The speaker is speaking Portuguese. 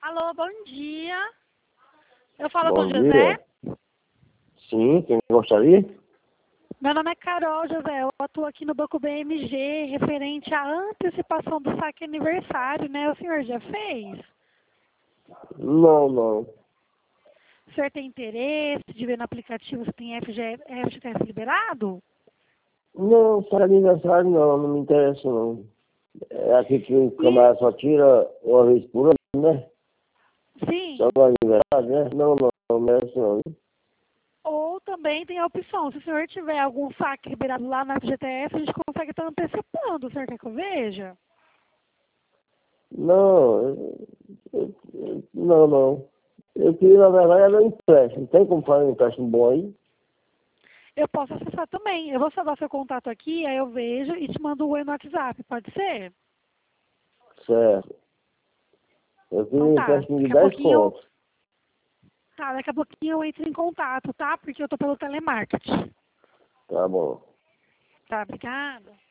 Alô, bom dia. Eu falo com Bom o José. dia. Sim, quem gostaria? Meu nome é Carol, José. Eu atuo aqui no Banco BMG, referente à antecipação do saque aniversário, né? O senhor já fez? Não. O senhor tem interesse de ver no aplicativo se tem FGTS liberado? Não, para aniversário não me interessa não. É aqui que o E, camarada só tira uma vez por ano, né? Só sim, no aniversário, né? Não merece não. ou também tem a opção, se o senhor tiver algum saque liberado lá na FGTS, a gente consegue estar antecipando. O senhor quer que eu veja? Não. Eu queria, na verdade, era um empréstimo. Tem como fazer um empréstimo bom aí? Eu posso acessar também. Eu vou salvar seu contato aqui, aí eu vejo e te mando o oi no WhatsApp, pode ser? Certo. Eu queria Então um tá, empréstimo de 10 contos. daqui a pouquinho eu entro em contato, tá? Porque eu tô pelo telemarketing. Tá bom. Tá, obrigada.